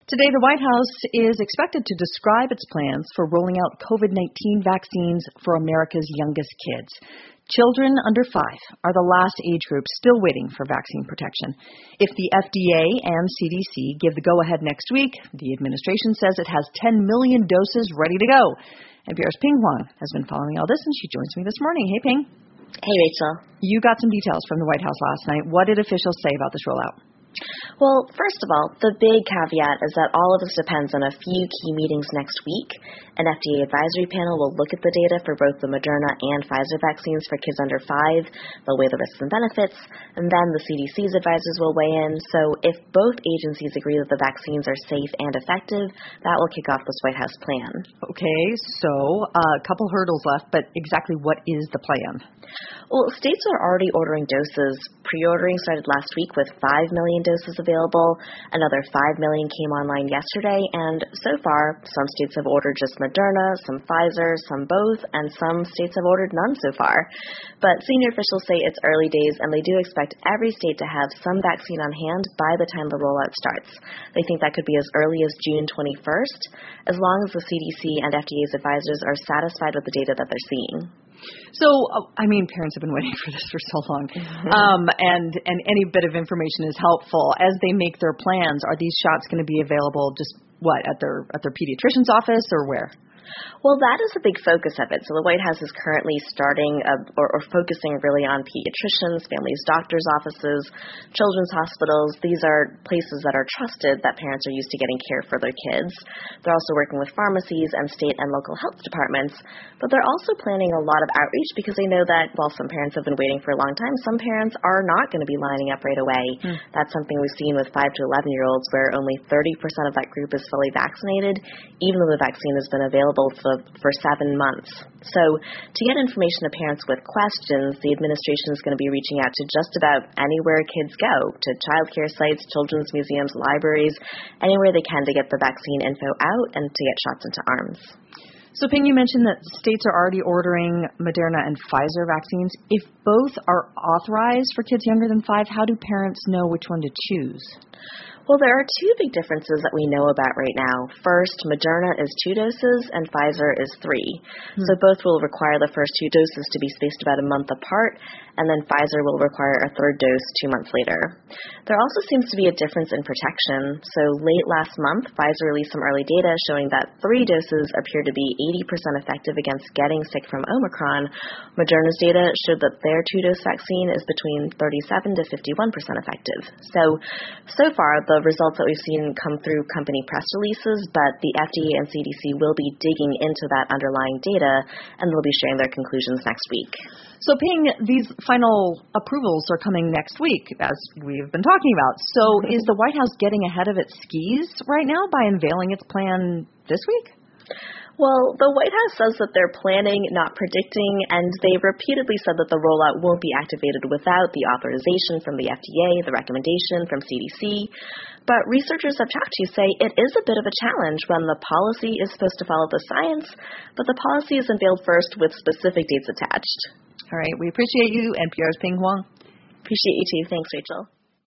Today, the White House is expected to describe its plans for rolling out COVID-19 vaccines for America's youngest kids. Children under 5 are the last age group still waiting for vaccine protection. If the FDA and CDC give the go-ahead next week, the administration says it has 10 million doses ready to go. NPR's Pien Huang has been following all this, and she joins me this morning. Hey, Pien. Hey, Rachel. You got some details from the White House last night. What did officials say about this rollout? Well, first of all, the big caveat is that all of this depends on a few key meetings next week. An FDA advisory panel will look at the data for both the Moderna and Pfizer vaccines for kids under 5. They'll weigh the risks and benefits, and then the CDC's advisors will weigh in. So if both agencies agree that the vaccines are safe and effective, that will kick off this White House plan. Okay, so a couple hurdles left, but exactly what is the plan? Well, states are already ordering doses. Pre-ordering started last week with 5 million doses available. Another 5 million came online yesterday, and so far, some states have ordered just Moderna, some Pfizer, some both, and some states have ordered none so far. But senior officials say it's early days, and they do expect every state to have some vaccine on hand by the time the rollout starts. They think that could be as early as June 21st, as long as the CDC and FDA's advisors are satisfied with the data that they're seeing. So, parents have been waiting for this for so long, and any bit of information is helpful. As they make their plans, are these shots going to be available just, at their pediatrician's office or where? Well, that is a big focus of it. So the White House is currently starting or focusing really on pediatricians, families' doctors' offices, children's hospitals. These are places that are trusted, that parents are used to getting care for their kids. They're also working with pharmacies and state and local health departments. But they're also planning a lot of outreach because they know that while some parents have been waiting for a long time, some parents are not going to be lining up right away. That's something we've seen with 5 to 11-year-olds where only 30% of that group is fully vaccinated, even though the vaccine has been available for 7 months. So to get information to parents with questions, the administration is going to be reaching out to just about anywhere kids go, to child care sites, children's museums, libraries, anywhere they can to get the vaccine info out and to get shots into arms. So, Pien, you mentioned that states are already ordering Moderna and Pfizer vaccines. If both are authorized for kids younger than 5, how do parents know which one to choose? Well, there are 2 big differences that we know about right now. First, Moderna is 2 doses and Pfizer is 3. So both will require the first 2 doses to be spaced about a month apart, and then Pfizer will require a 3rd dose 2 months later. There also seems to be a difference in protection. So late last month, Pfizer released some early data showing that 3 doses appear to be 80% effective against getting sick from Omicron. Moderna's data showed that their 2-dose vaccine is between 37 to 51% effective. So far, the results that we've seen come through company press releases, but the FDA and CDC will be digging into that underlying data, and they'll be sharing their conclusions next week. So, Pien, these final approvals are coming next week, as we've been talking about. So is the White House getting ahead of its skis right now by unveiling its plan this week? Well, the White House says that they're planning, not predicting, and they repeatedly said that the rollout won't be activated without the authorization from the FDA, the recommendation from CDC. But researchers I've talked to say it is a bit of a challenge when the policy is supposed to follow the science, but the policy is unveiled first with specific dates attached. All right, we appreciate you, NPR's Pien Huang. Appreciate you too. Thanks, Rachel.